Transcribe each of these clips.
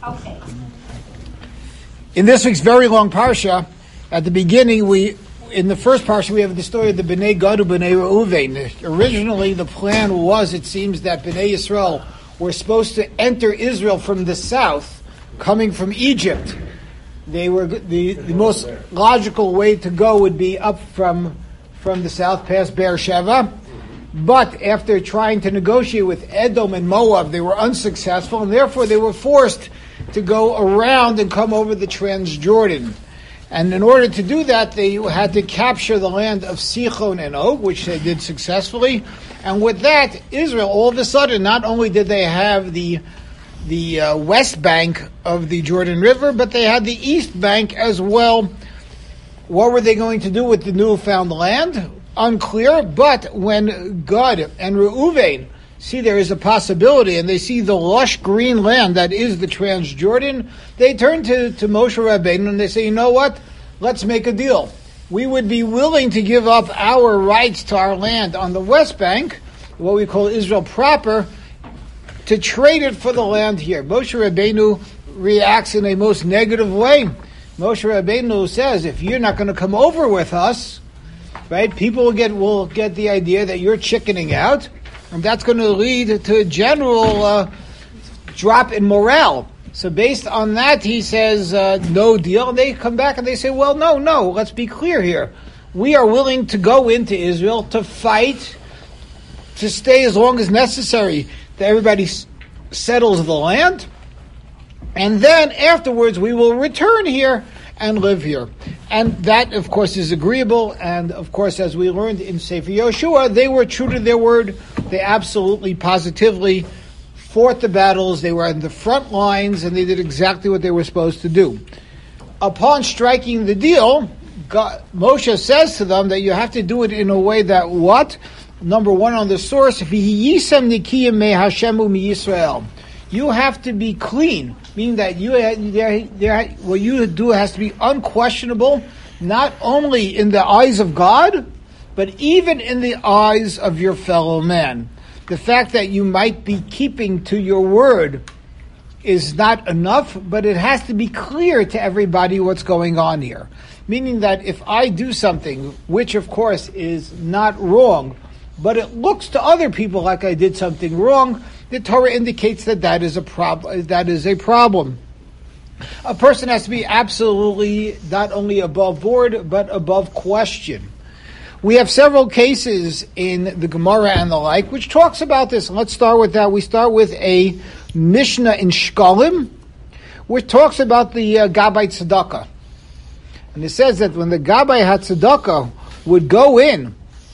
Okay. In this week's very long parsha, at the beginning, in the first parsha, we have the story of the Bnei Gad and Bnei Reuven. Originally, the plan was, it seems, that Bnei Yisrael were supposed to enter Israel from the south, coming from Egypt. They were the most logical way to go would be up from the south, past Beersheba. But after trying to negotiate with Edom and Moab, they were unsuccessful, and therefore they were forced to go around and come over the Transjordan. And in order to do that, they had to capture the land of Sichon and Og, which they did successfully. And with that, Israel, all of a sudden, not only did they have the west bank of the Jordan River, but they had the east bank as well. What were they going to do with the newfound land? Unclear, but when Gad and Reuven see there is a possibility, and they see the lush green land that is the Transjordan, they turn to Moshe Rabbeinu and they say, you know what? Let's make a deal. We would be willing to give up our rights to our land on the west bank, what we call Israel proper, to trade it for the land here. Moshe Rabbeinu reacts in a most negative way. Moshe Rabbeinu says, if you're not going to come over with us, right, people will get the idea that you're chickening out, and that's going to lead to a general drop in morale. So based on that, he says, no deal. And they come back and they say, well, no, let's be clear here. We are willing to go into Israel to fight, to stay as long as necessary, that everybody settles the land. And then afterwards, we will return here and live here. And that, of course, is agreeable. And, of course, as we learned in Sefer Yoshua, they were true to their word. They absolutely, positively fought the battles. They were in the front lines, and they did exactly what they were supposed to do. Upon striking the deal, Moshe says to them that you have to do it in a way that what? Number one on the source, V'yisem nikiyim me Hashemu mi Yisrael. You have to be clean, meaning that what you do has to be unquestionable, not only in the eyes of God, but even in the eyes of your fellow man. The fact that you might be keeping to your word is not enough, but it has to be clear to everybody what's going on here. Meaning that if I do something, which of course is not wrong, but it looks to other people like I did something wrong, the Torah indicates that is a problem. A person has to be absolutely not only above board, but above question. We have several cases in the Gemara and the like, which talks about this. Let's start with that. We start with a Mishnah in Shkalim, which talks about the Gabbai Tzedakah. And it says that when the Gabbai HaTzedakah would go in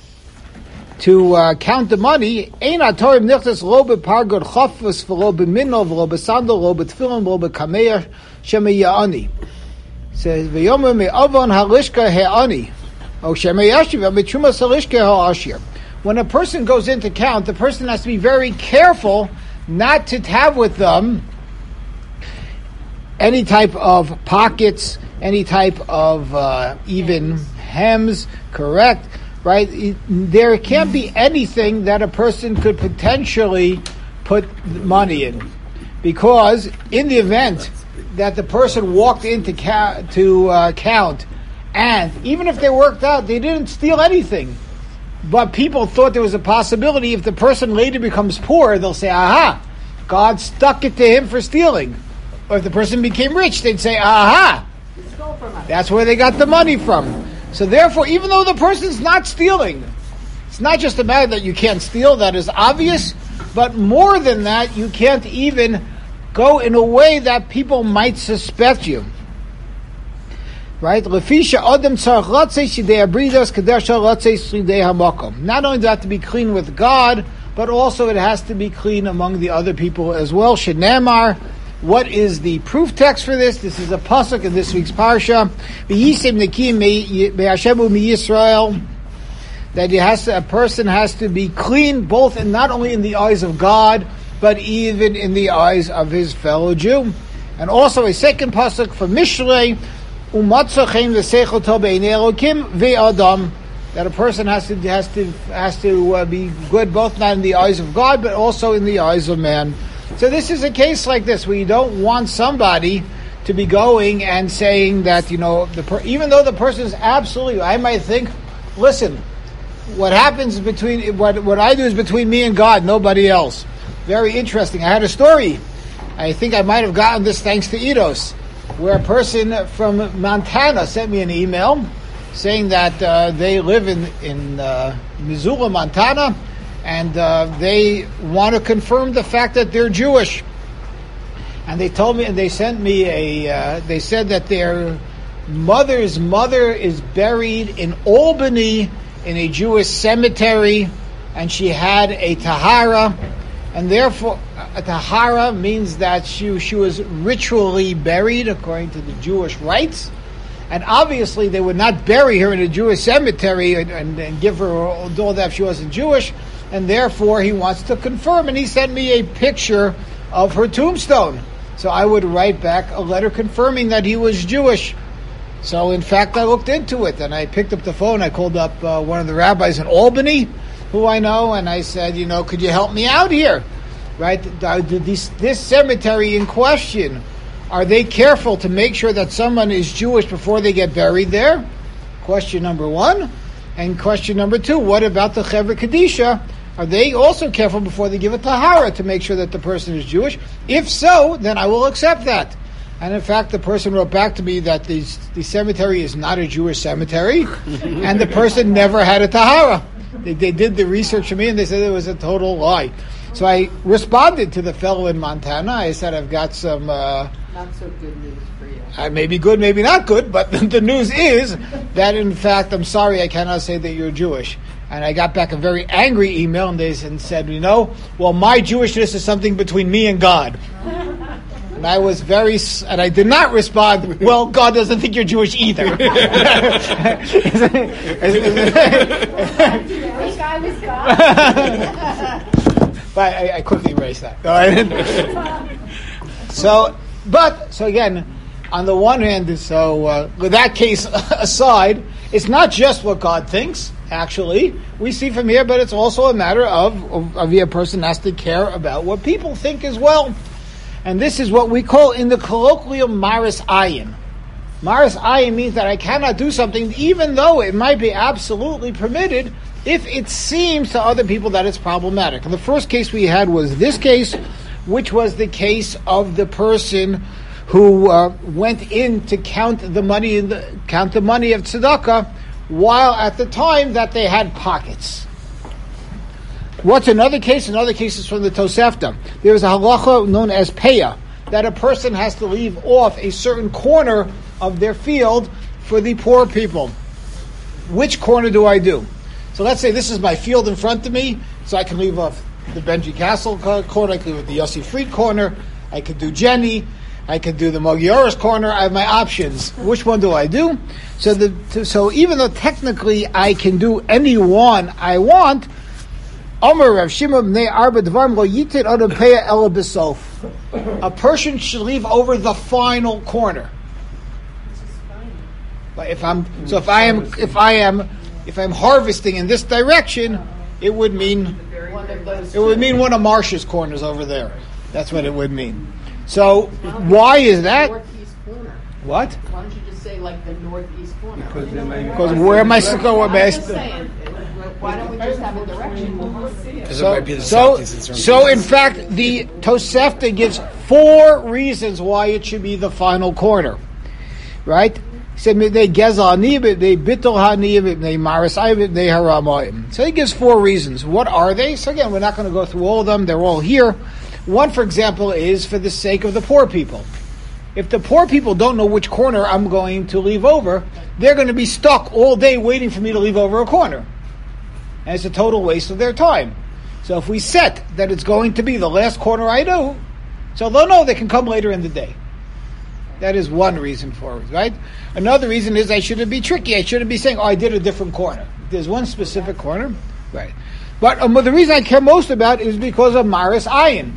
to count the money, Ein HaTorah nichtas lo bepargod chafus v'lo b'minov v'lo b'sandal lo b'tfilin v'lo b'kameir shema ya'ani. Says v'yomer me'avon halishka he'ani. When a person goes in to count, the person has to be very careful not to have with them any type of pockets, any type of even hems, correct? Right? There can't be anything that a person could potentially put money in. Because in the event that the person walked in to count, and even if they worked out, they didn't steal anything. But people thought there was a possibility if the person later becomes poor, they'll say, aha, God stuck it to him for stealing. Or if the person became rich, they'd say, aha, that's where they got the money from. So therefore, even though the person's not stealing, it's not just a matter that you can't steal, that is obvious, but more than that, you can't even go in a way that people might suspect you. Right? Not only do I have to be clean with God, but also it has to be clean among the other people as well. Shenamar, what is the proof text for this? This is a pasuk in this week's parsha. That a person has to be clean, both and not only in the eyes of God, but even in the eyes of his fellow Jew. And also a second pasuk for Mishlei. That a person has to be good both not in the eyes of God but also in the eyes of man. So this is a case like this where you don't want somebody to be going and saying that, even though the person is absolutely, I might think, listen, what happens between, what I do is between me and God, nobody else. Very interesting. I had a story. I think I might have gotten this thanks to Eidos, where a person from Montana sent me an email saying that they live in Missoula, Montana, and they want to confirm the fact that they're Jewish. And they told me, and they sent me they said that their mother's mother is buried in Albany in a Jewish cemetery, and she had a tahara, and therefore a tahara means that she was ritually buried according to the Jewish rites. And obviously, they would not bury her in a Jewish cemetery and give her all that if she wasn't Jewish. And therefore, he wants to confirm. And he sent me a picture of her tombstone. So I would write back a letter confirming that he was Jewish. So in fact, I looked into it. And I picked up the phone. I called up one of the rabbis in Albany, who I know. And I said, could you help me out here? Right? This cemetery in question, are they careful to make sure that someone is Jewish before they get buried there? Question number one. And question number two, what about the Chevra Kadisha? Are they also careful before they give a tahara to make sure that the person is Jewish? If so, then I will accept that. And in fact, the person wrote back to me that the cemetery is not a Jewish cemetery, and the person never had a tahara. They did the research for me, and they said it was a total lie. So I responded to the fellow in Montana. I said, I've got some... not so good news for you. Maybe good, maybe not good, but the news is that, in fact, I'm sorry, I cannot say that you're Jewish. And I got back a very angry email, and they said, well, my Jewishness is something between me and God. And I was and I did not respond, well, God doesn't think you're Jewish either. This guy was God. But I quickly erased that. No, I didn't. So again, on the one hand, with that case aside, it's not just what God thinks, actually. We see from here, but it's also a matter of a person has to care about what people think as well. And this is what we call in the colloquial Maris Ayin. Maris Ayin means that I cannot do something even though it might be absolutely permitted if it seems to other people that it's problematic. And the first case we had was this case, which was the case of the person who went in to count the money of tzedakah, while at the time that they had pockets. What's another case? Another case is from the Tosefta. There is a halacha known as peah, that a person has to leave off a certain corner of their field for the poor people. Which corner do I do? So let's say this is my field in front of me, so I can leave off the Benji Castle corner, I could do the Yossi Fried corner, I could do Jenny, I could do the Mogioris corner. I have my options. Which one do I do? So even though technically I can do any one I want, a person should leave over the final corner. But if I'm harvesting in this direction, it would mean one of Marcia's corners over there. That's what it would mean. So why is that? Northeast corner. What? Why don't you just say like the northeast corner? Because where am I supposed to go? I'm just saying. Why don't we just have a direction? Because it might be the southeast. So in fact, the Tosefta gives 4 reasons why it should be the final corner, right? He said they gezel haniyim, they bittul haniyim, they maris ayim, they haramayim. So he gives 4 reasons. What are they? So again, we're not going to go through all of them. They're all here. One, for example, is for the sake of the poor people. If the poor people don't know which corner I'm going to leave over, they're going to be stuck all day waiting for me to leave over a corner. And it's a total waste of their time. So if we set that it's going to be the last corner I do, so they'll know they can come later in the day. That is one reason for it, right? Another reason is I shouldn't be tricky. I shouldn't be saying, I did a different corner. There's one specific corner, right? But the reason I care most about is because of Maris Ayin.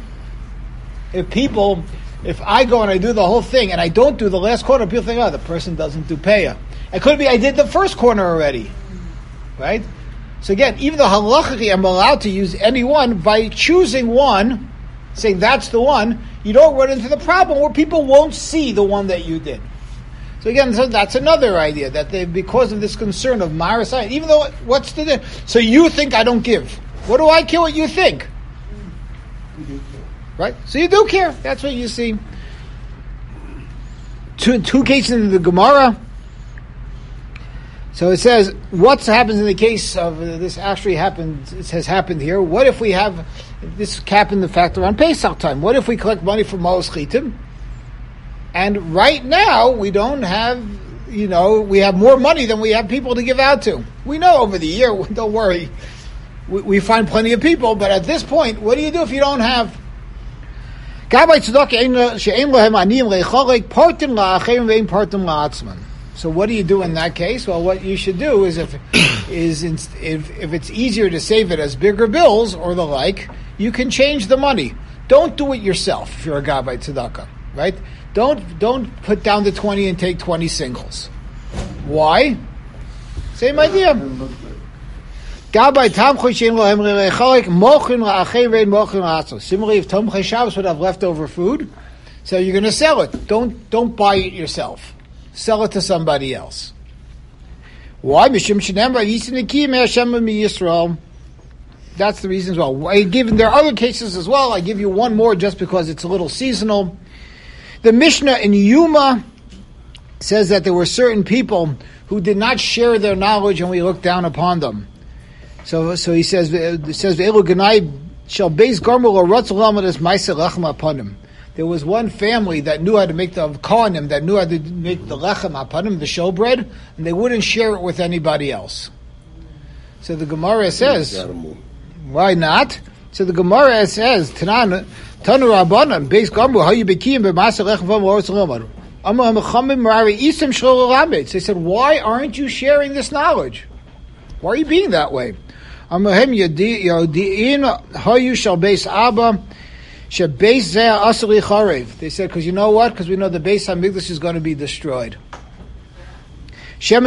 If I go and I do the whole thing and I don't do the last corner, people think, the person doesn't do peah. It could be I did the first corner already, right? So again, even though halachically I'm allowed to use any one, by choosing one, saying that's the one, you don't run into the problem where people won't see the one that you did. So again, so that's another idea, that because of this concern of Marasai, even though, what's the, so you think I don't give. What do I care what you think? You do care. Right? So you do care. That's what you see. Two cases in the Gemara. So it says, what happens in the case of this actually happened, it has happened here. What if we have, this happened the fact around Pesach time. What if we collect money from Maos Chitim? And right now, we don't have, we have more money than we have people to give out to. We know over the year, don't worry, we find plenty of people, but at this point, what do you do if you don't have? So what do you do in that case? Well, what you should do is if it's easier to save it as bigger bills or the like, you can change the money. Don't do it yourself if you're a Gabbai Tzedakah, right? Don't put down the 20 and take 20 singles. Why? Same idea. Similarly, if Tomchei Shabbos would have leftover food, so you're going to sell it. Don't buy it yourself. Sell it to somebody else. Why? That's the reason as well. There are other cases as well. I give you one more just because it's a little seasonal. The Mishnah in Yuma says that there were certain people who did not share their knowledge and we looked down upon them. So he says, Ve'elu Ganai shall beis garmul or ratzalam as ma'aseh lechem apanim. There was one family that knew how to make the kohanim, that knew how to make the lechem apanim, the showbread, and they wouldn't share it with anybody else. So the Gemara says, why not? So the Gemara says, Tanu Rabbanan, beis garmul hayu bekiyim b'ma'aseh lechem apanim or ratzalam. They said, why aren't you sharing this knowledge? Why are you being that way? They said, because you know what? Because we know the Beis HaMikdash is going to be destroyed. If there's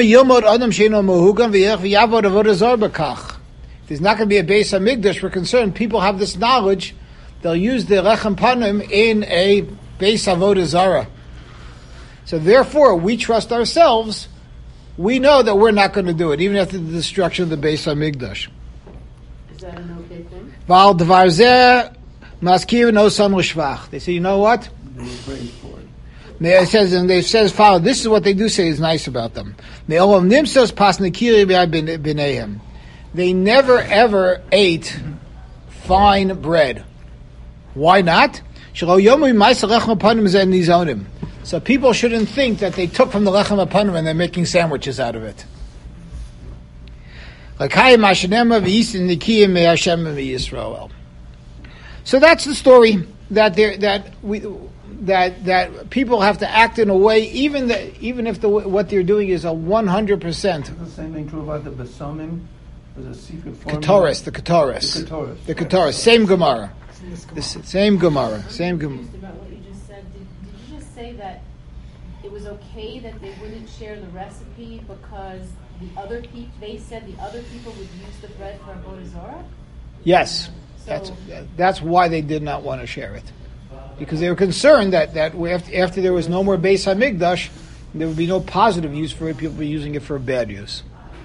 not going to be a Beis HaMikdash, we're concerned people have this knowledge, they'll use the Lechem Panim in a Beis Avodah Zarah. So therefore, we trust ourselves. We know that we're not going to do it, even after the destruction of the Beis HaMikdash. Is that an okay thing? Val Devar Zeh Maskir No Sam L'Shvach. They say, you know what? It says, follow. This is what they do say is nice about them. They never ever ate fine bread. Why not? So people shouldn't think that they took from the lechem apanim and they're making sandwiches out of it. So that's the story that people have to act in a way, even if what they're doing is a 100%. The same thing true about the Besamim. There's a secret formula. The Ketoris. Same Gemara. Same Gemara. About what you just said. Did you just say that it was okay that they wouldn't share the recipe because they said the other people would use the bread for Avodah Zarah? Yes. That's why they did not want to share it. Because they were concerned that after there was no more Beis HaMikdash, there would be no positive use for it, people would be using it for a bad use.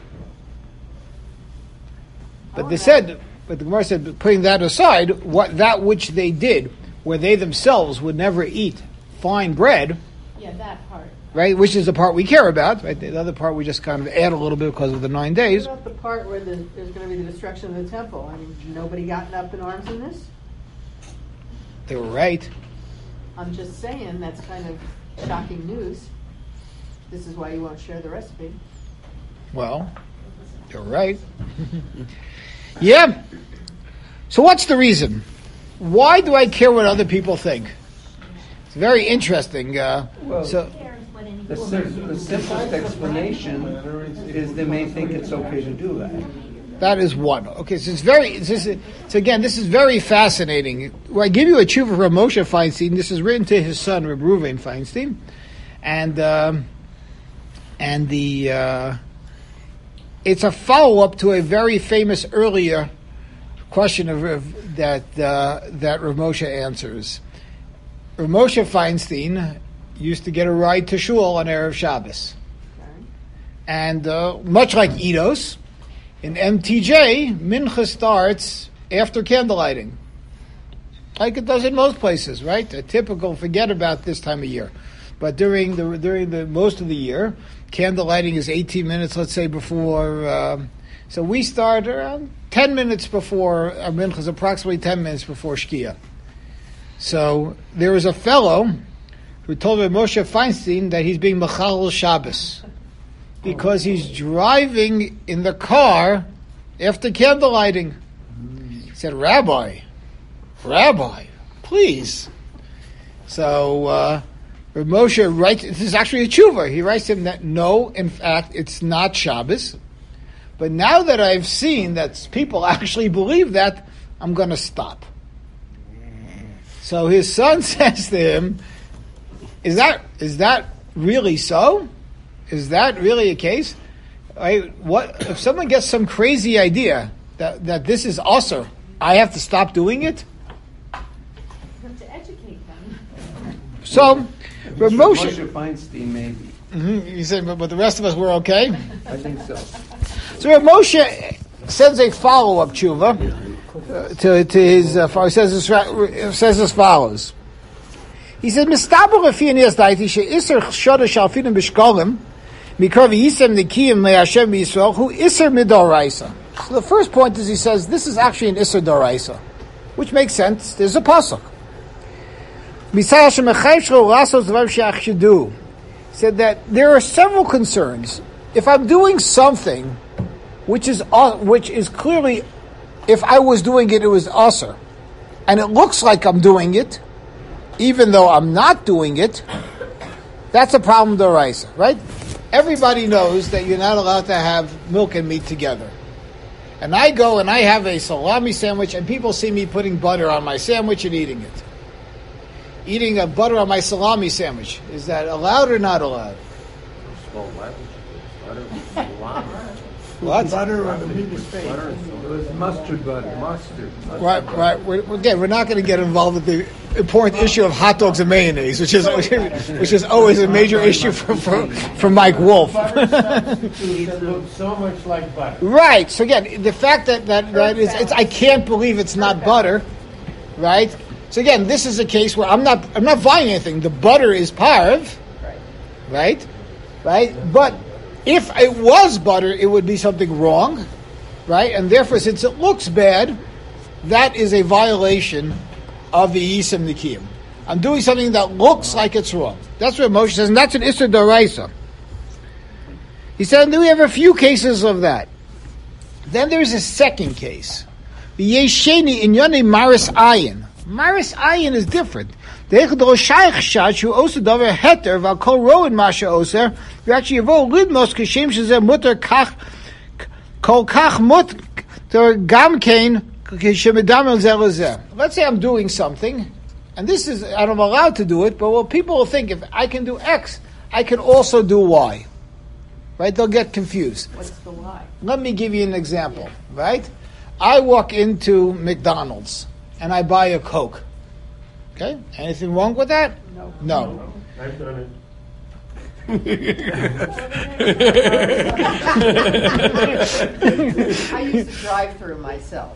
But the Gemara said, putting that aside, that which they did, where they themselves would never eat fine bread. Yeah, that part. Right, which is the part we care about. Right, the other part we just kind of add a little bit because of the 9 days. What about the part where there's going to be the destruction of the temple? I mean, nobody gotten up in arms in this? They were right. I'm just saying that's kind of shocking news. This is why you won't share the recipe. Well, you're right. Yeah. So what's the reason? Why do I care what other people think? It's very interesting. The simplest explanation is they may think it's okay to do that. That is one. Okay, so this is very fascinating. Well, I give you a tshuva from Moshe Feinstein. This is written to his son, Reb Ruvain Feinstein, it's a follow-up to a very famous earlier question that Rav Moshe answers. Rav Moshe Feinstein used to get a ride to shul on Erev Shabbos. And much like Eidos, in MTJ, Mincha starts after candlelighting. Like it does in most places, right? A typical, forget about this time of year. But during the most of the year, candlelighting is 18 minutes, let's say, before. So we start around 10 minutes before Mincha, is approximately 10 minutes before Shkia. So there was a fellow who told Rav Moshe Feinstein that he's being Mechalel Shabbos because he's driving in the car after candlelighting. He said, Rabbi, please. So Rav Moshe writes, this is actually a tshuva. He writes to him that no, in fact, it's not Shabbos. But now that I've seen that people actually believe that, I'm going to stop. So his son says to him, is that really so? Is that really a case? What if someone gets some crazy idea that this is usher, I have to stop doing it? You have to educate them. So, Rav Moshe Feinstein, maybe. You say, but the rest of us were okay? I think so. So Rav Moshe sends a follow-up tshuva to his. Says as follows. He said, "Mistaber lefianias daiti she'iser shoda shalfinim b'shkolim mikor v'yisem nikiyim le'Hashem b'Yisrael hu iser midoraisa." So the first point is he says this is actually an iser doraisa, which makes sense. There's a pasuk. He said that there are several concerns. If I'm doing something which is clearly, if I was doing it, it was usher, and it looks like I'm doing it, even though I'm not doing it, that's a problem d'oraisa, right? Everybody knows that you're not allowed to have milk and meat together. And I go and I have a salami sandwich, and people see me putting butter on my sandwich and eating it. Eating a butter on my salami sandwich, is that allowed or not allowed? What? Butter on the meat is fake. It was mustard butter. Mustard. Right. We're not going to get involved with the important issue of hot dogs and mayonnaise, which is always a major issue for Mike Wolf. It looks so much like butter. Right. So again, the fact that is, I can't believe it's not butter, right? So again, this is a case where I'm not buying anything. The butter is parv, right? But if it was butter, it would be something wrong, right? And therefore, since it looks bad, that is a violation of the Yisem Nikiyim. I'm doing something that looks like it's wrong. That's what Moshe says, and that's an Isser D'Oraisa. He said, and then we have a few cases of that. Then there's a second case. The Yesheni in Yoni Maris Ayin. Maris Ayin is different. You actually evolve lidmos kashem shezeh mutter kach kol kach mutter gam kein kishemedamel zeh lezeh. Let's say I'm doing something, and this is I'm allowed to do it, but well, people will think if I can do X, I can also do Y. Right? They'll get confused. What's the why? Let me give you an example. Right? I walk into McDonald's and I buy a Coke. Okay? Anything wrong with that? No. I've done I used to drive through myself.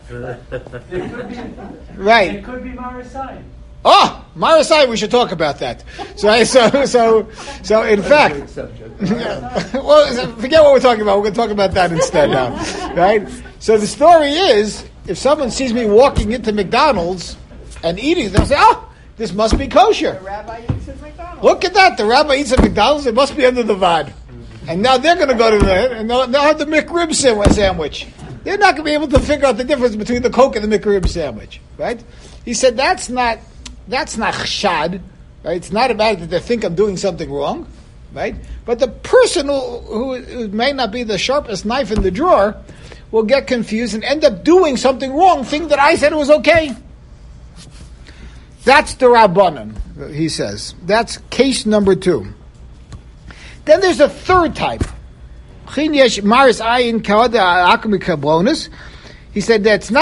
Right. It could be Marisai. Oh, Marasai, we should talk about that. So in fact, well, forget what we're talking about. We're going to talk about that instead now, right? So the story is, if someone sees me walking into McDonald's and eating, they'll say, "Oh, this must be kosher." The rabbi eats at McDonald's. Look at that. The rabbi eats at McDonald's. It must be under the vad. And now they're going to go to there and they'll have the McRib sandwich. They're not going to be able to figure out the difference between the Coke and the McRib sandwich, right? He said that's not chshad, right? It's not about that they think I'm doing something wrong, right? But the person who may not be the sharpest knife in the drawer will get confused and end up doing something wrong, think that I said it was okay. That's the Rabbanan, he says. That's case number 2. Then there's a third type. He said that's not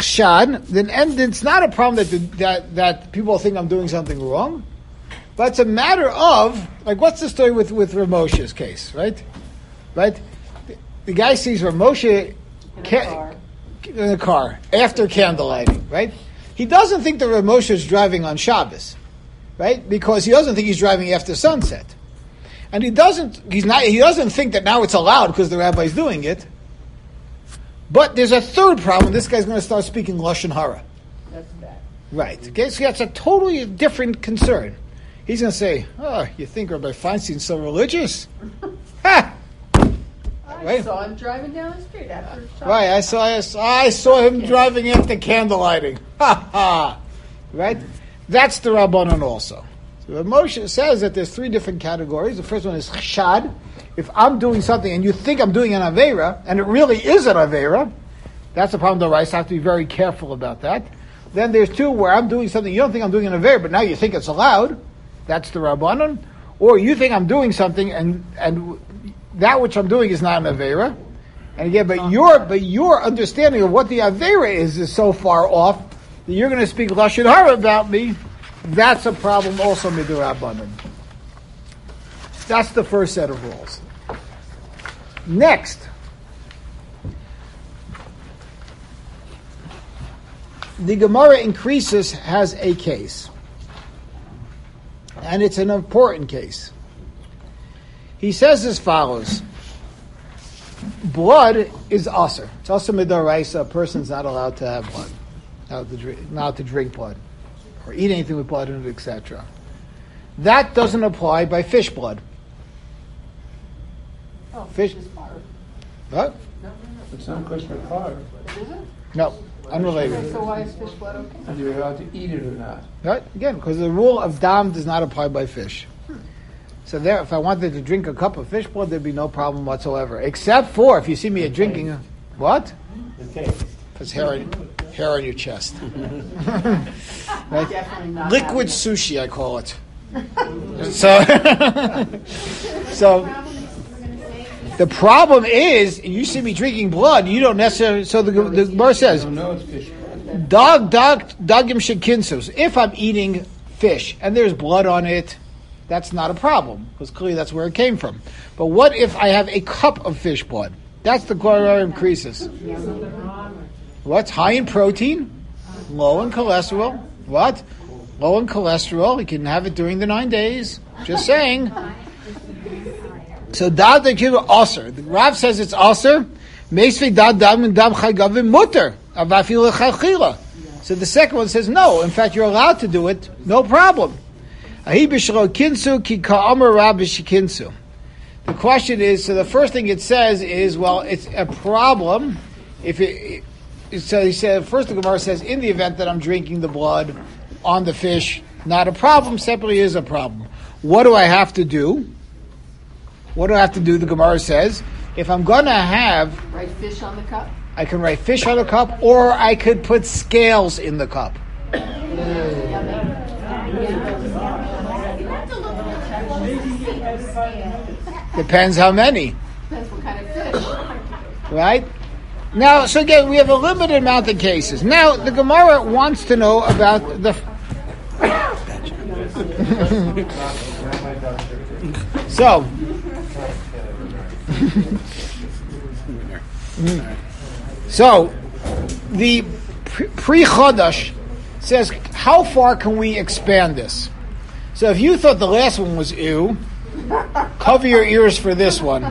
chshad, then it's not a problem that people think I'm doing something wrong, but it's a matter of, like, what's the story with Rav Moshe's case, right? Right? The guy sees Rav Moshe in a car after candlelighting, right? He doesn't think that Rav Moshe is driving on Shabbos, right? Because he doesn't think he's driving after sunset. And he doesn't think that now it's allowed because the rabbi's doing it. But there's a third problem. This guy's going to start speaking Lashon Hara. That's bad. Right. Okay, so that's a totally different concern. He's going to say, "Oh, you think Rabbi Feinstein's so religious?" Ha! I Right. saw him driving down the street after Shabbos. Right. I saw him driving after candlelighting. Ha ha. Right. That's the Rabbanon also. So Rav Moshe says that there's three different categories. The first one is chshad. If I'm doing something and you think I'm doing an aveira, and it really is an aveira, that's the problem. The rice have to be very careful about that. Then there's two where I'm doing something you don't think I'm doing an aveira, but now you think it's allowed. That's the Rabbanon. Or you think I'm doing something and that which I'm doing is not an aveira. And again, but your understanding of what the aveira is so far off that you're going to speak Lashon Hara about me. That's a problem also midrabanan. That's the first set of rules. Next, the Gemara in Krisus has a case. And it's an important case. He says as follows. Blood is aser. It's also midaraisa. A person's not allowed to have blood. Not to drink blood. Or eat anything with blood in it, etc. That doesn't apply by fish blood. Oh, Fish- is fire. What? It's not a question of fire. Is it? No, unrelated. So why is fish blood okay? Whether you're allowed to eat it or not. Right? Again, because the rule of dam does not apply by fish. So there, if I wanted to drink a cup of fish blood, there'd be no problem whatsoever. Except for if you see me drinking what? Okay. Because hair on your chest. Right? Definitely not. Liquid having sushi, I call it. So the problem is, you see me drinking blood, you don't necessarily. So the Gemara I says, don't know it's fish blood. dogim shekinsus. If I'm eating fish and there's blood on it, that's not a problem because clearly that's where it came from. But what if I have a cup of fish blood? That's the Gemara increases. What's high in protein, low in cholesterol? What? Low in cholesterol. You can have it during the 9 days. Just saying. So dad the kibbutz aser. The Rav says it's aser. Meisvei dad dam and dam chagavim mutter. Avafil chachila. So the second one says no. In fact, you're allowed to do it. No problem. Ahi b'shelo kinsu ki ka'amar rab b'shikinsu. The question is, so the first thing it says is, well, it's a problem if it. So he said, first the Gemara says, in the event that I'm drinking the blood on the fish, not a problem. Separately is a problem. What do I have to do? What do I have to do? The Gemara says, if I'm going to have, Write fish on the cup. I can write fish on the cup, or I could put scales in the cup. Depends how many, Depends what kind of fish. right? Now, so again, we have a limited amount of cases. Now, the Gemara wants to know about the. So, the pre-Chodesh says, how far can we expand this? So if you thought the last one was ew, cover your ears for this one.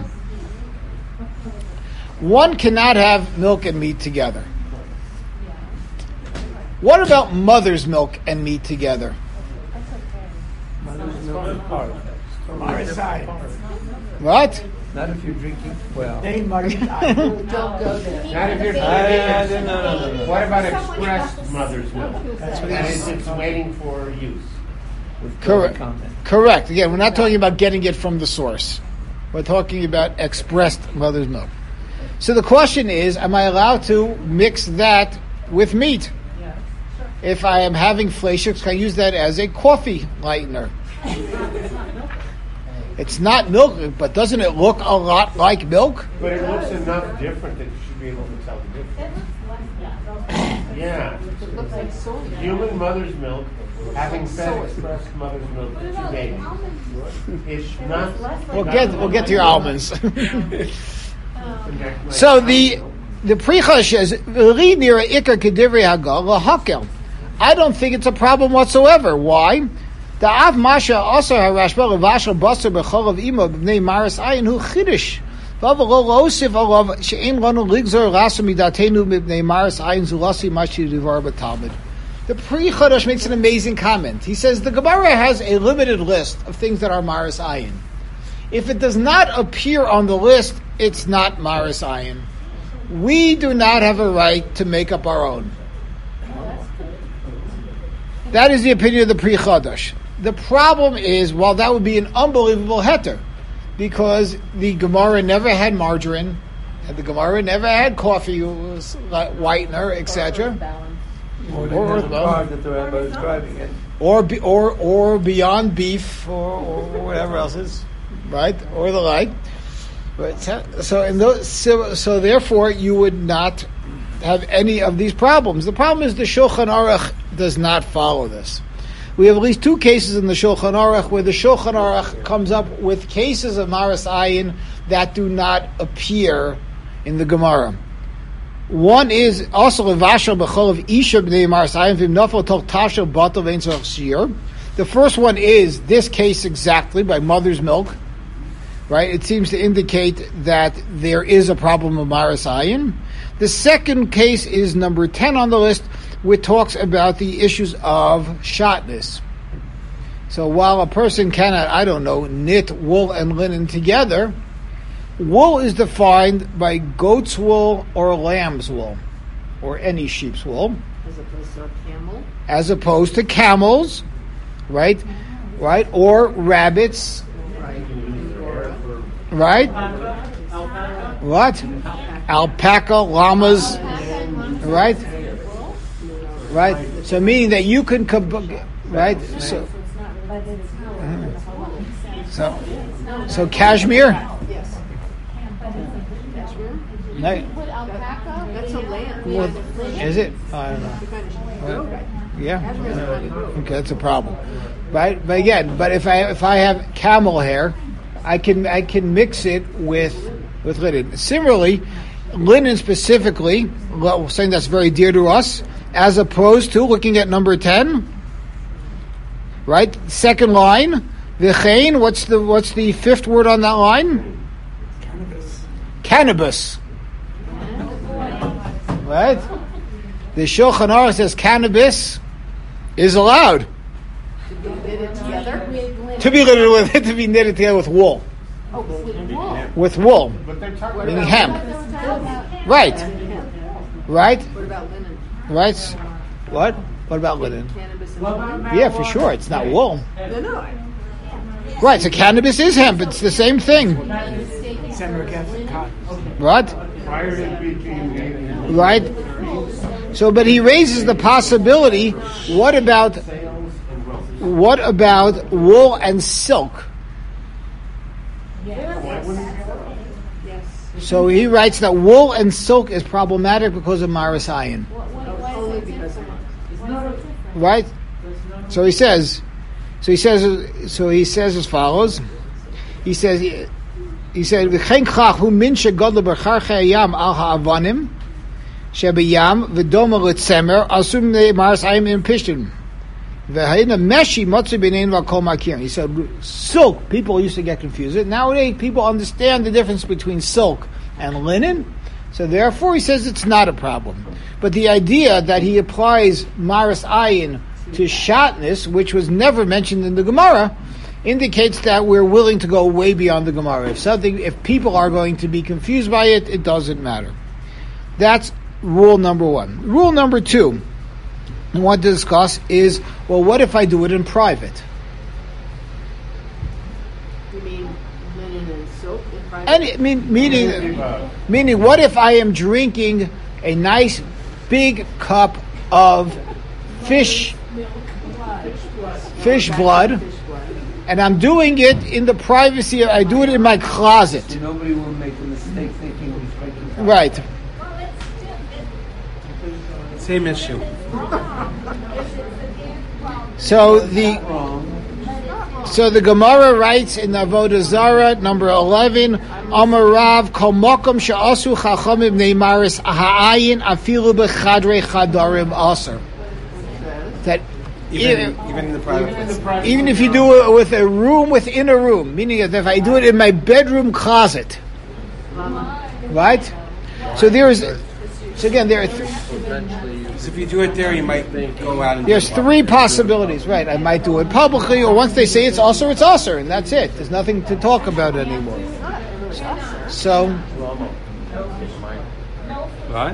One cannot have milk and meat together. What about mother's milk and meat together? From our side. What? Not if you're drinking. Well. They must die. Don't go there. Not if you're No. What about expressed mother's milk? That is, it's waiting for use. With Correct. content. Correct. Again, we're not talking about getting it from the source. We're talking about expressed mother's milk. So the question is, am I allowed to mix that with meat? If I am having fleishiks, can I use that as a coffee lightener? It's not milk, but doesn't it look a lot like milk? But it looks enough different that you should be able to tell the difference. Yeah. It looks like soy. Human mother's milk, having fed expressed mother's milk to two babies. It's not. We'll get to your almonds. So the Pricha says, "Read near ikar kedivri hagal lahakel." I don't think it's a problem whatsoever. Why? The av masha also harashba levashal basar becholav imo b'nei maris ayin hu chidish. V'avalo loosiv alav she'ein lanu ligzor lasu midatenu b'nei maris ayin zulasi mashi divar b'talmud. The Pri Chodesh makes an amazing comment. He says the Gemara has a limited list of things that are maris ayin. If it does not appear on the list, it's not maris ayin. We do not have a right to make up our own. That is the opinion of the Pri Chodesh. The problem is, well, that would be an unbelievable heter, because the Gemara never had margarine, and the Gemara never had coffee whitener, etc. Or the card that the rabbi is driving in. Or Beyond Beef, or whatever else is, right? Or the like. Right. So therefore, you would not have any of these problems. The problem is the Shulchan Aruch does not follow this. We have at least two cases in the Shulchan Aruch where the Shulchan Aruch comes up with cases of maris ayin that do not appear in the Gemara. One is also levashal b'chol of isha b'nei maris ayin v'im nafal tol tashel batal v'ein tzarich shir. The first one is this case exactly by mother's milk. Right? It seems to indicate that there is a problem of maris ayin. The second case is number 10 on the list, which talks about the issues of shotness. So while a person cannot, knit wool and linen together, wool is defined by goat's wool or lamb's wool, or any sheep's wool. As opposed to a camel. As opposed to camels, right? Right? Or rabbits. Right? What? Alpaca, llamas. Right? Right? So meaning that you can, right? So cashmere? Yes. Right. That's a lamb. Is it? I don't know. Yeah. Okay, that's a problem. Right? But again, if I have camel hair, I can mix it with linen. Similarly, linen specifically, we're saying that's very dear to us, as opposed to looking at number 10, right? Second line, v'chein. What's the fifth word on that line? Cannabis. Right? The Shulchan Aruch says cannabis is allowed. To be knitted together with wool. Oh, with wool. With wool. But they're talking Meaning about hemp. Right. Right? What about linen? Right? What? What about linen? Cannabis and linen? Yeah, for sure. It's not wool. No. Right, so cannabis is hemp. It's the same thing. What? prior to being Right? So, but he raises the possibility, what about wool and silk? So he writes that wool and silk is problematic because of maris ayin. Right? So he says as follows. He said, "V'chein chach hu min shegadol b'charchei hayam al ha'avanim shebiyam v'doma l'tzemer asum maris ayin in pishtim v'hayna meshi matzu b'nein v'kol makir." He said, silk. People used to get confused. Nowadays, people understand the difference between silk and linen. So therefore, he says it's not a problem. But the idea that he applies maris ayin to shotness, which was never mentioned in the Gemara, indicates that we're willing to go way beyond the Gemara. If people are going to be confused by it, it doesn't matter. That's rule number one. Rule number two I want to discuss is, well, what if I do it in private? You mean linen and soap in private? Meaning, what if I am drinking a nice big cup of fish blood, and I'm doing it in the privacy. I do it in my closet. So nobody will make the mistake thinking he's drinking. Right. Same issue. So the Gemara writes in Avodah Zarah, number 11, Amar Rav, Kol Mokom she'asu chachamim neimaris ha'ayin afilu b'chadrei chadarim aser. That Even in the private. even if you do it with a room within a room, meaning that if I do it in my bedroom closet, right? So there are So if you do it there, you might go out and there's three possibilities, right? I might do it publicly, or once they say it's usher, and that's it. There's nothing to talk about anymore. So, What?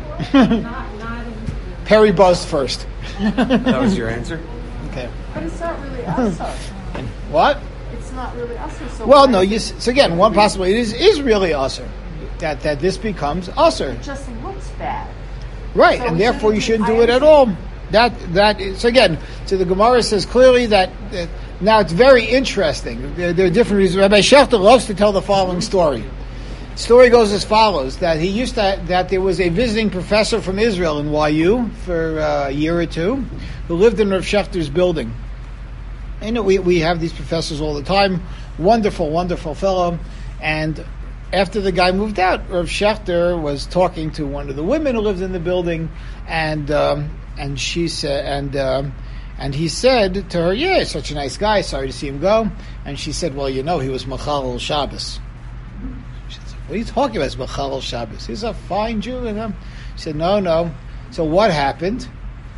Perry buzzed first. That was your answer? Okay. But it's not really us. What? It's not really us. So Well, no. So again, one possibility is really usher. That this becomes usher. It just looks bad. Right, So and we therefore you shouldn't shouldn't do it at all. That is, so again, so the Gemara says clearly that now it's very interesting. There are different reasons. Rabbi Shechter loves to tell the following story. The story goes as follows: that that there was a visiting professor from Israel in YU for a year or two who lived in Rav Shechter's building. And we have these professors all the time. Wonderful, wonderful fellow. And after the guy moved out, Rav Shechter was talking to one of the women who lived in the building, and she said, and he said to her, "Yeah, such a nice guy. Sorry to see him go." And she said, "Well, he was Mechalel Shabbos." She said, "What are you talking about? It's Mechalel Shabbos. He's a fine Jew." She said, "No." So what happened?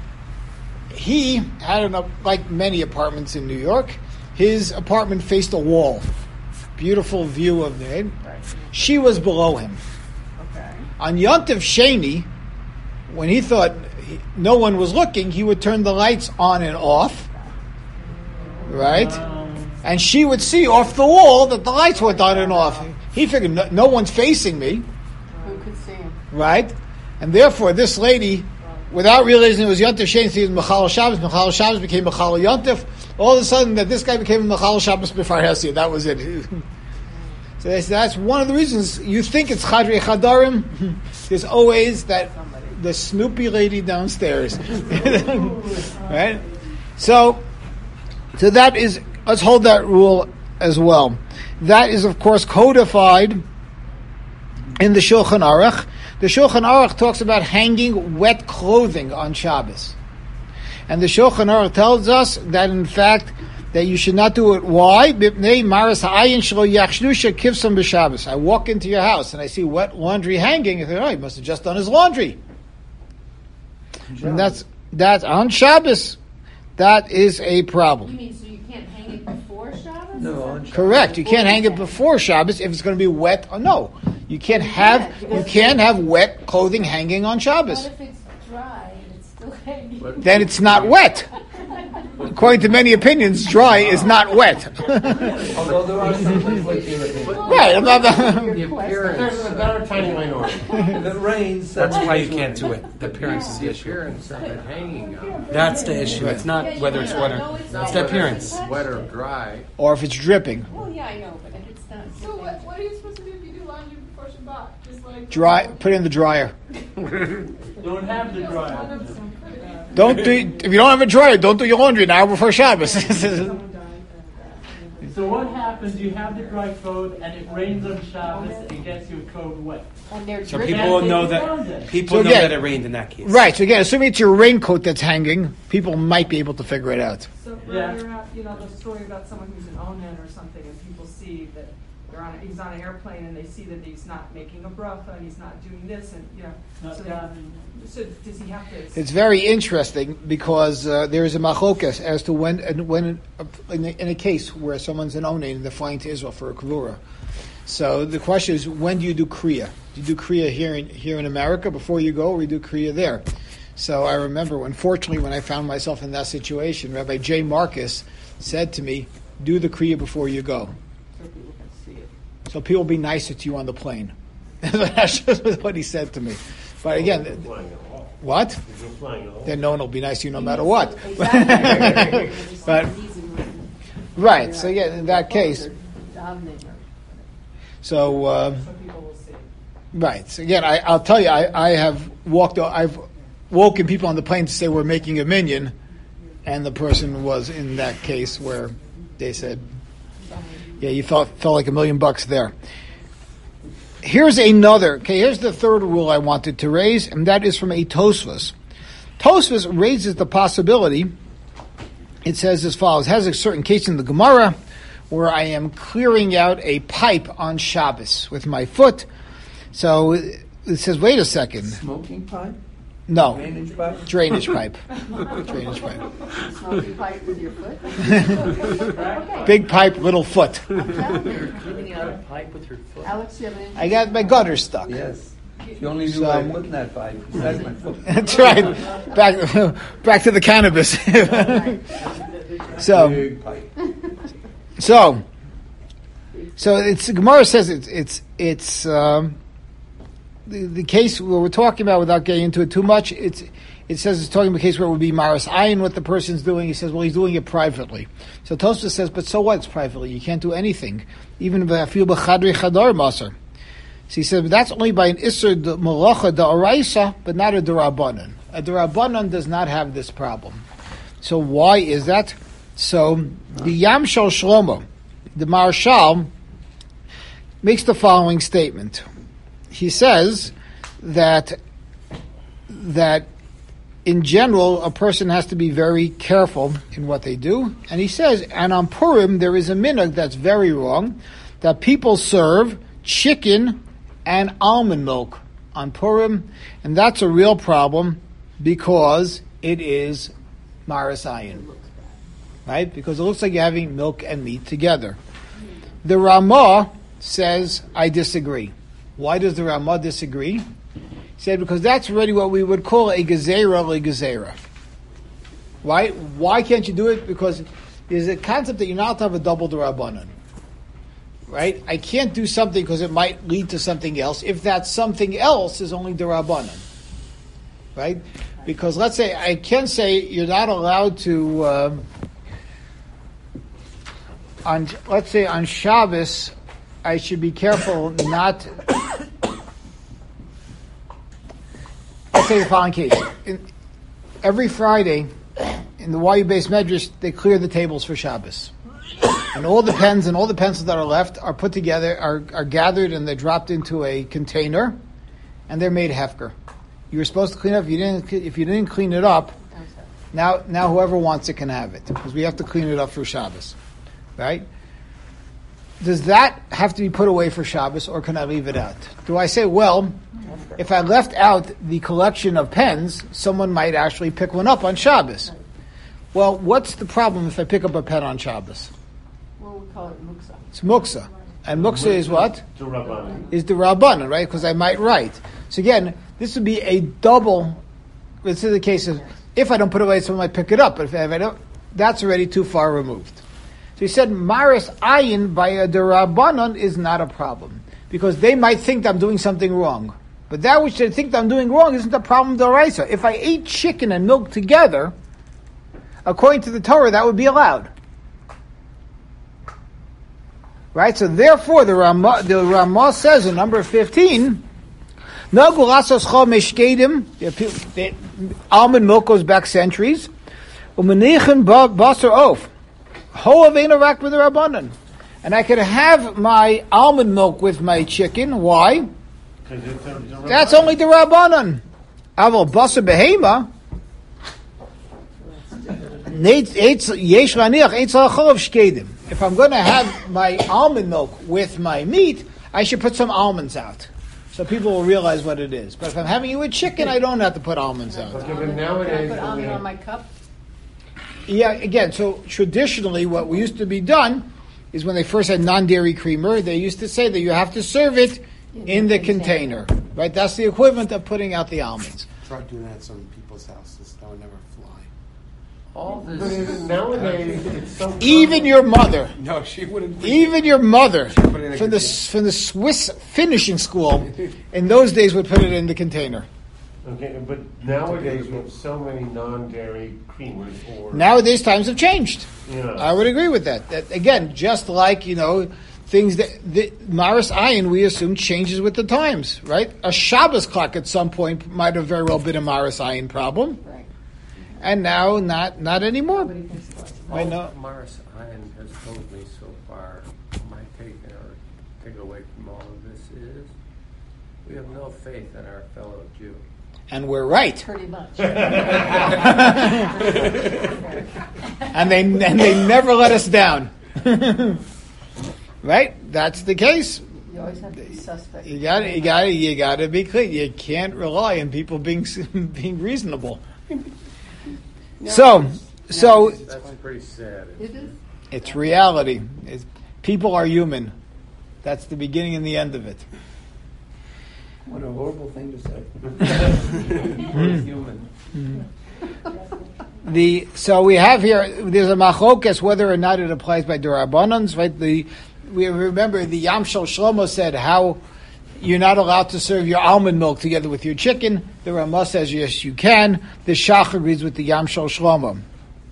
He had like many apartments in New York. His apartment faced a wall, beautiful view of the. She was below him. Okay. On Yontif Sheni, when he thought no one was looking, he would turn the lights on and off, right? And she would see off the wall that the lights went on and off. He figured, no one's facing me, Who could see him? right? And therefore, this lady, without realizing it was Yontif Sheni, she was Mechal Shabbos became Mechal Yontif. All of a sudden, that this guy became Mechal Shabbos before Hesed. That was it. So that's one of the reasons you think it's Chadrei Chadarim. There's always the Snoopy lady downstairs, right? So that is. Let's hold that rule as well. That is, of course, codified in the Shulchan Aruch. The Shulchan Aruch talks about hanging wet clothing on Shabbos, and the Shulchan Aruch tells us that, in fact, that you should not do it. Why? I walk into your house and I see wet laundry hanging. I think, he must have just done his laundry. And that's on Shabbos. That is a problem. You mean so you can't hang it before Shabbos? No, on Shabbos. Correct. You can't hang it before Shabbos if it's going to be wet. Or no, you can't have wet clothing hanging on Shabbos. What if it's dry and it's still hanging? Then it's not wet. According to many opinions, dry is not wet. Although there are some conflicting opinions. Right. I'm not- There's a very tiny minority. If it rains, That's why you can't do it. The appearance is the issue. Appearance of it hanging on, That's the issue. It's not whether it's wet or... It's the appearance. wet or dry. or if it's dripping. Well, yeah, I know, but if it's not. So what are you supposed to do if you do laundry before Shabbat? Just like Dry. Put it in the dryer. Don't have the dryer. Don't do. If you don't have a dryer, don't do your laundry an hour before Shabbos. So what happens, you have the dry clothes and it rains on Shabbos and gets your clothes wet. And they're So dripping. people know So that it rained in that case. Right. So again, assuming it's your raincoat that's hanging, people might be able to figure it out. So Yeah. you're at, the story about someone who's an onan or something, and people see that he's on an airplane and they see that he's not making a bracha and he's not doing this, and so does he have to? It's very interesting because there is a machlokas as to when in a case where someone's an onan and they're flying to Israel for a kavura. So the question is, when do you do kriya? Do you do kriya here in America before you go, or you do kriya there? So I remember, unfortunately, when I found myself in that situation, Rabbi J. Marcus said to me, "Do the kriya before you go, So people can see it. so people will be nicer to you on the plane." That's just what he said to me. But again, what? Then no one will be nice to you no matter what. Exactly. But right. So yeah, in that case. So So people will see. right. So again, I'll tell you, I have walked. I've woken people on the plane to say we're making a minyan, and the person was in that case where they said, yeah, you felt like $1 million there. Here's here's the third rule I wanted to raise, and that is from a Tosfos. Tosfos raises the possibility, it says as follows, has a certain case in the Gemara where I am clearing out a pipe on Shabbos with my foot. So it says, wait a second. Smoking pipe? No. Drainage pipe? Drainage pipe. Drainage pipe. Smoky pipe with your foot? Big pipe, little foot. Cleaning out a pipe with your foot. Alex, you have an I got my gutter stuck. Yes. If you only knew I put in that pipe. That's my foot. That's right. Back to the cannabis. So Big pipe. So it's Gemara says it's the case where we're talking about, without getting into it too much. It says it's talking about a case where it would be Maris Ayin, what the person's doing. He says, well, he's doing it privately. So Tosfos says, but so what? It's privately. You can't do anything, even if I feel b'chadri chadar maser. So he said, but that's only by an Isser Malacha Da'araisa, but not a Darabanan. A Darabanan does not have this problem. So why is that? So the Yam Shel Shlomo, the Marshal, makes the following statement. He says that in general, a person has to be very careful in what they do. And he says, and on Purim, there is a minhag that's very wrong, that people serve chicken and almond milk on Purim, and that's a real problem because it is Maris Ayin, right? Because it looks like you're having milk and meat together. The Ramah says, I disagree. Why does the Ramah disagree? He said, because that's already what we would call a gezerah legezerah. Right? Why can't you do it? Because there's a concept that you're not allowed to have a double derabanan. Right? I can't do something because it might lead to something else if that something else is only derabanan. Right? Because let's say, I can say you're not allowed to, let's say on Shabbos, I should be careful not. Let's say the following case. Every Friday, in the YU based medrash, they clear the tables for Shabbos. And all the pens and all the pencils that are left are put together, are gathered, and they're dropped into a container, and they're made hefker. You were supposed to clean it up. If you didn't clean it up, now whoever wants it can have it, because we have to clean it up for Shabbos. Right? Does that have to be put away for Shabbos, or can I leave it out? Do I say, well, if I left out the collection of pens, someone might actually pick one up on Shabbos. Well, what's the problem if I pick up a pen on Shabbos? Well, we call it muksa. It's muksa. And muksa is what? Durabanan. Is the Rabbanan, right? Because I might write. So again, this would be a double. This is the case of, if I don't put it away, someone might pick it up. But if I don't, that's already too far removed. So he said, Maris Ayin by a Derabanan is not a problem. Because they might think that I'm doing something wrong. But that which they think that I'm doing wrong isn't a problem d'oraisa. If I ate chicken and milk together, according to the Torah, that would be allowed. Right? So therefore, the Ramah says in number 15, almond milk goes back centuries. And I could have my almond milk with my chicken. Why? That's only the Rabbanan. Aval basa behema. If I'm going to have my almond milk with my meat, I should put some almonds out, so people will realize what it is. But if I'm having it with chicken, I don't have to put almonds out. Okay, but Can I nowadays, put almond on my cup? Yeah, again, so traditionally what we used to be done is when they first had non-dairy creamer, they used to say that you have to serve it in the container. Right? That's the equivalent of putting out the almonds. Try doing that at some people's houses. That would never fly. All but this. nowadays it's so Even your mother, No, she wouldn't. even your mother put it in a from the Swiss finishing school in those days would put it in the container. Okay, but nowadays we have so many non-dairy creamers or Nowadays times have changed. Yeah. I would agree with that. That again, just like, things that Maris Ayin, we assume, changes with the times, right? A Shabbos clock at some point might have very well been a Maris Ayin problem, Right. and now not anymore. Nobody thinks twice. I know. All Morris Ian has told me so far, my takeaway from all of this is, we have no faith in our fellow Jew. And we're right. Pretty much. and they never let us down. Right? That's the case. You always have to be suspect. You got to be clear. You can't rely on people being reasonable. So That's pretty sad. It is. it's reality. People are human. That's the beginning and the end of it. What a horrible thing to say. We're human. So we have here, there's a machlokas whether or not it applies by Durabanans, right? We remember the Yam Shel Shlomo said how you're not allowed to serve your almond milk together with your chicken. The Ramah says yes, you can. The Shach agrees with the Yam Shel Shlomo.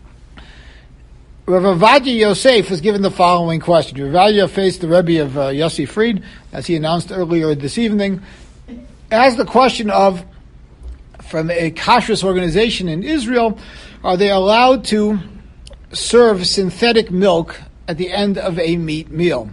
Rav Avadia Yosef was given the following question. Rav Avadia faced the Rebbe of Yossi Fried, as he announced earlier this evening, as the question of, from a kashrus organization in Israel, are they allowed to serve synthetic milk at the end of a meat meal?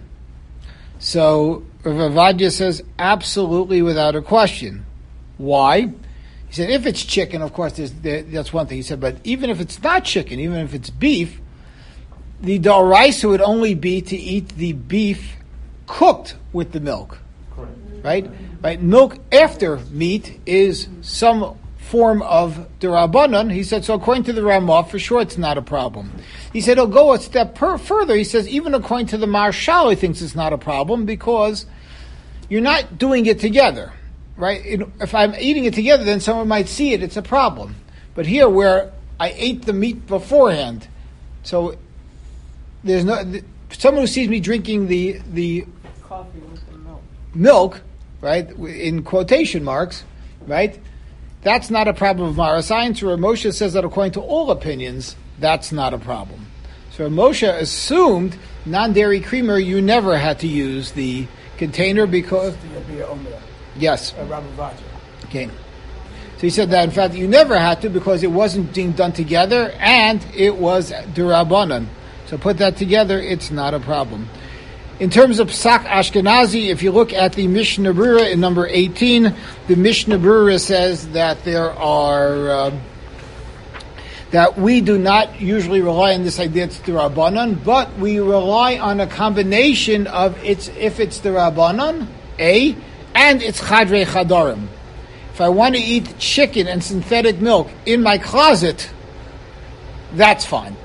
So Rav Avadia says absolutely without a question. Why? He said if it's chicken, of course, that's one thing. He said, but even if it's not chicken, even if it's beef, the d'oraisa would only be to eat the beef cooked with the milk. Right? Milk after meat is some form of d'Rabbanan. He said, so according to the Ramah, for sure it's not a problem. He said, he'll go a step further. He says, even according to the Marshal, he thinks it's not a problem because you're not doing it together. Right? If I'm eating it together, then someone might see it, it's a problem. But here, where I ate the meat beforehand, so there's someone who sees me drinking the Coffee with the milk, right, in quotation marks, right, that's not a problem of Marasayin. So Moshe says that according to all opinions, that's not a problem. So Moshe assumed non-dairy creamer, you never had to use the container because... Yes. Okay. So he said that, in fact, you never had to because it wasn't being done together and it was d'Rabbanan. So put that together, it's not a problem. In terms of Psak Ashkenazi, if you look at the Mishnah Berurah in number 18, the Mishnah Berurah says that there are that we do not usually rely on this idea it's d'Rabbanan, but we rely on a combination of if it's d'Rabbanan, and it's Chadrei Chadarim. If I want to eat chicken and synthetic milk in my closet, that's fine.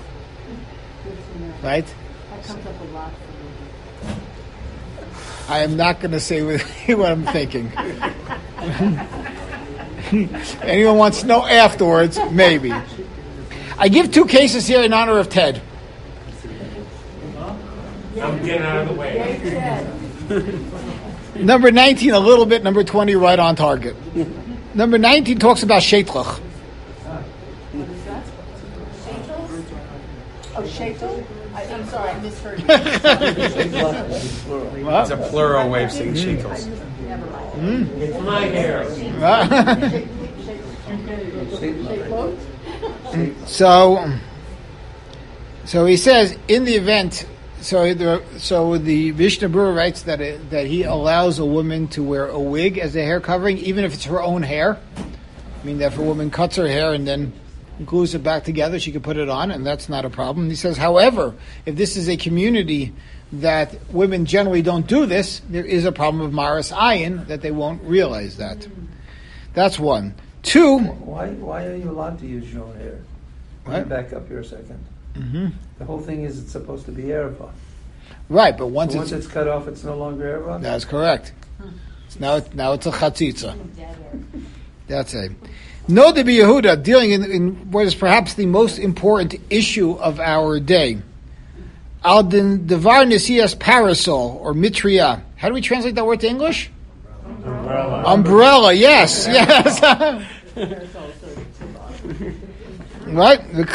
Right? That comes up a lot for me. I am not going to say what I'm thinking. Anyone wants to know afterwards? Maybe. I give two cases here in honor of Ted. I'm getting out of the way. Number 19, a little bit. Number 20, right on target. Number 19 talks about sheitlach. What is that? Oh, sheitel? I'm sorry, I misheard you. It's a plural way of saying shekels. Never mind. It's my hair. So he says in the event. So the Mishnah Berurah writes that he allows a woman to wear a wig as a hair covering, even if it's her own hair. I mean, that if a woman cuts her hair and then glues it back together, she could put it on, and that's not a problem. He says, however, if this is a community that women generally don't do this, there is a problem of Maris Ayin, that they won't realize that. That's one. Two. Why are you allowed to use your own hair? Let me back up here a second. Mm-hmm. The whole thing is it's supposed to be Erev. Right, but once it's cut off, it's no longer Erev? That's correct. Now it's a chatzitza. That's a... No de Yehuda, dealing in what is perhaps the most important issue of our day. Al Devar Nesias Parasol, or Mitria. How do we translate that word to English? Umbrella, yes. Right? It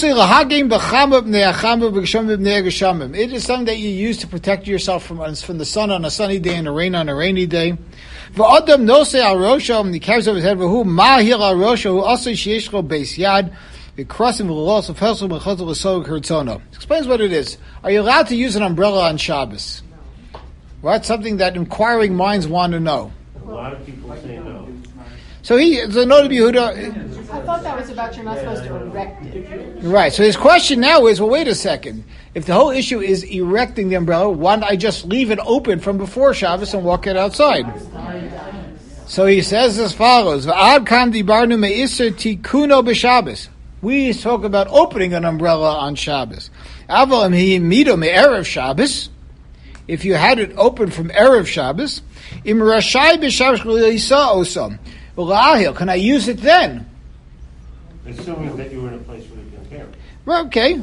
is something that you use to protect yourself from the sun on a sunny day and the rain on a rainy day. V'adam nosei al rosho, and he carries over his head, v'hu mahil al rosho, who also sheyesh lo beis yad, v'krasim v'los of helsel v'chotel v'sog hirtzono. Explains what it is. Are you allowed to use an umbrella on Shabbos? Right? Something that inquiring minds want to know. A lot of people say no. So the note of Yehuda. I thought that was about you're not supposed to erect it. Right. So his question now is, well, wait a second. If the whole issue is erecting the umbrella, why don't I just leave it open from before Shabbos and walk it outside? So he says as follows: V'ad kam dibarnu me'iser tikuno b'Shabbos. We talk about opening an umbrella on Shabbos. Aval hi mido me'erev Shabbos. If you had it open from erev Shabbos, im rashai b'Shabbos l'isa osam. Can I use it then? Assuming that you were in a place where you can carry. Well, okay.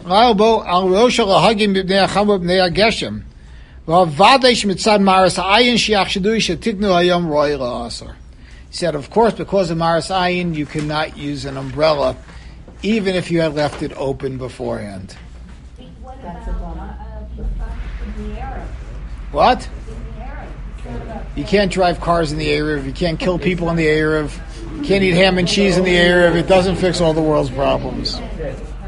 He said, of course, because of Maras Ayin, you cannot use an umbrella, even if you had left it open beforehand. That's a bummer. What? You can't drive cars in the Erev. You can't kill people in the Erev. You can't eat ham and cheese in the Erev. It doesn't fix all the world's problems.